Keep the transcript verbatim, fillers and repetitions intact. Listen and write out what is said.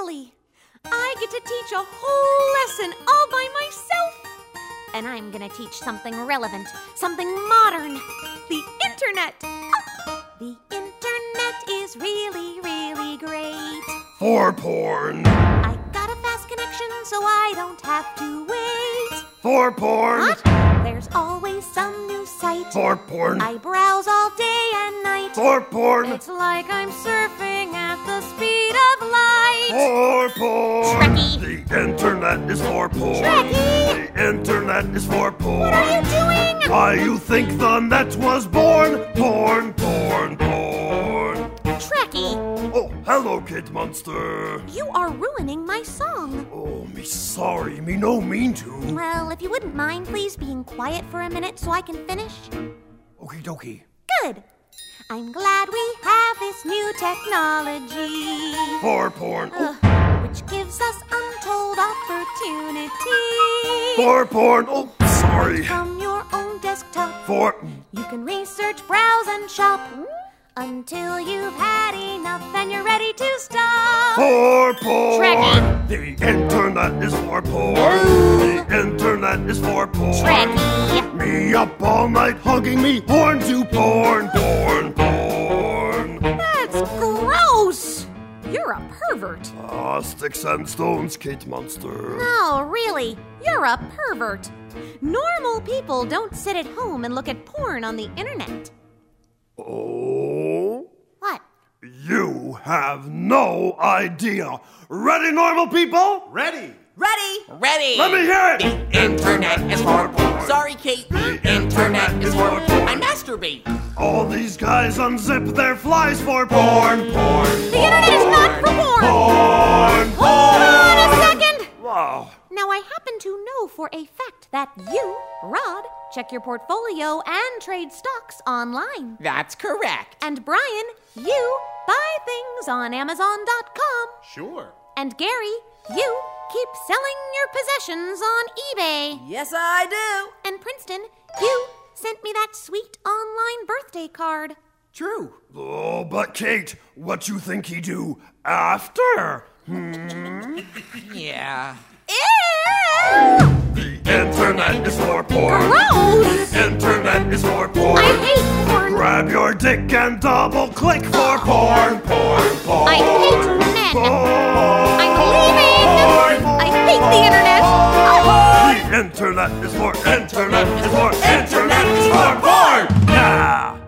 Finally, I get to teach a whole lesson all by myself. And I'm gonna teach something relevant, something modern. The internet. Oh, the internet is really, really great. For porn. I got a fast connection so I don't have to wait. For porn. What? There's always some new site. For porn. I browse all day and night. For porn. It's like I'm surfing at the speed of light. For porn. Trekkie. The internet is for porn. Trekkie. The internet is for porn. What are you doing? Why you think the net was born? Porn, porn, porn. Trekkie, Oh, hello, Kid Monster. you are ruining my song. Oh, me sorry, me no mean to. Well, if you wouldn't mind, please being quiet for a minute so I can finish. Okie dokie. Good. I'm glad we have this new technology. For porn. Ugh, which gives us untold opportunity. For porn. Oh, sorry. From your own desktop, For. you can research, browse, and shop until you've had enough and you're ready to stop. For porn. Trekkie. The internet is for porn. The internet is for porn. Trekkie. Me up all night hugging me horn to porn, porn, porn. That's gross! You're a pervert. Ah, sticks and stones, Kate Monster. No, really, you're a pervert. Normal people don't sit at home and look at porn on the internet. Oh? What? You have no idea. Ready, normal people? Ready! Ready? Ready! Let me hear it! The internet is for porn. Sorry, Kate. The internet is for porn. I masturbate. All these guys unzip their flies for porn, porn. The internet is not for porn! Porn, Hold on a second! Wow. Now, I happen to know for a fact that you, Rod, check your portfolio and trade stocks online. That's correct. And Brian, you buy things on Amazon dot com. Sure. And Gary, you keep selling your possessions on eBay. Yes, I do. And Princeton, you sent me that sweet online birthday card. True. Oh, but Kate, what you think he do after? Hmm? Yeah. Ew! The internet is for porn. Gross! The internet is for porn. I hate porn. Grab your dick and double click for porn, porn, porn. I hate men. Porn. I'm leaving. I hate the internet. Oh. The internet is for internet is for internet is for porn. Yeah.